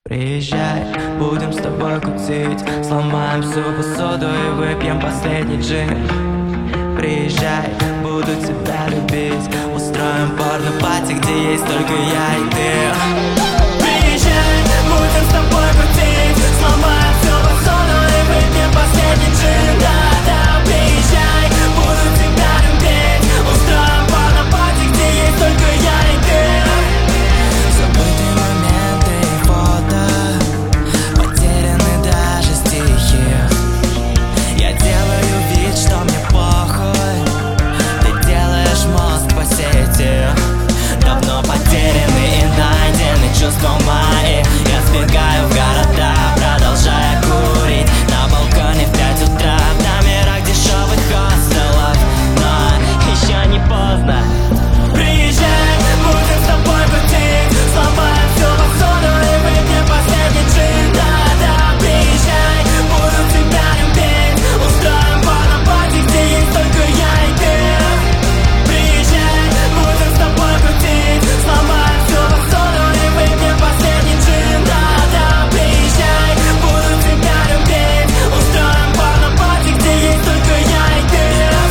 Приезжай, будем с тобой кутить, сломаем всю посуду и выпьем последний джин. Приезжай, буду тебя любить, устроим порно-пати, где есть только я и ты. Приезжай, будем с тобой кутить, сломаем всю посуду и выпьем последний джин. Да-да, приезжай, буду тебя любить, устроим порно-пати, где есть только я и ты. Забытые моменты и фото, потеряны даже стихи. Я делаю вид, что мне похуй, ты делаешь мозг по сети. Давно потеряны и найдены чувства мои. Я сбегаю в города, продолжая курить на балконе в 5 утра в номерах дешевых хостелов. Но еще не поздно. Приезжай, будем с тобой кутить, сломаем всю посуду и выпьем последний джин. Да-да, приезжай, буду тебя любить, устроим порно-пати, где есть только я и ты. Приезжай, будем с тобой кутить, сломаем всю посуду и выпьем последний джин. Да-да, приезжай, буду тебя любить, устроим порно-пати, где есть только я и ты.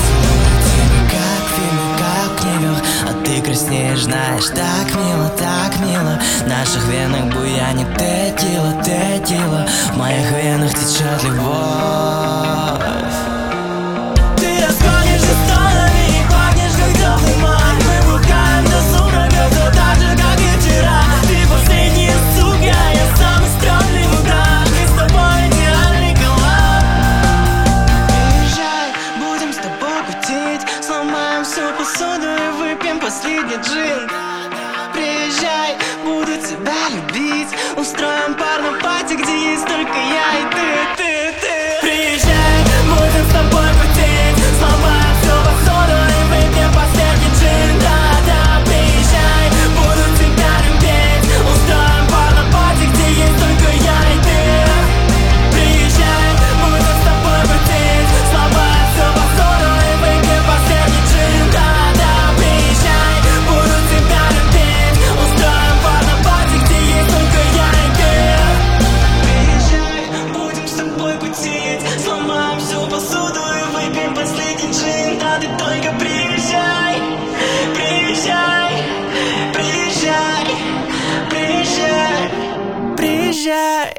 Как в фильме, как в книгах, а ты краснеешь, знаешь, так мило. В наших венах буянит текила, в моих венах течет любовь. Ты расходишься сторонами и пахнешь, как теплый май. Мы бухаем до сумрака, все так же, как и вчера. Ты последняя сука, я самый стрёмный мудак. Мы с тобой идеальный коллаб. Приезжай, будем с тобой кутить, сломаем всю посуду и выпьем последний джин. Приезжай, буду тебя любить, устроим порно-пати, где есть только я и ты. Приезжай, будем с тобой кутить, сломаем всю посуду и выпьем последний джин. Да-да, приезжай, буду тебя любить, устроим порно-пати, где есть только я и ты. Приезжай, будем с тобой кутить, сломаем всю посуду и выпьем последний джин. Да-да, приезжай, буду тебя любить, устроим порно-пати, где есть только я и ты. Приезжай, будем с тобой кутить, сломаем всю посуду и выпьем последний джин. Да ты только приезжай, приезжай.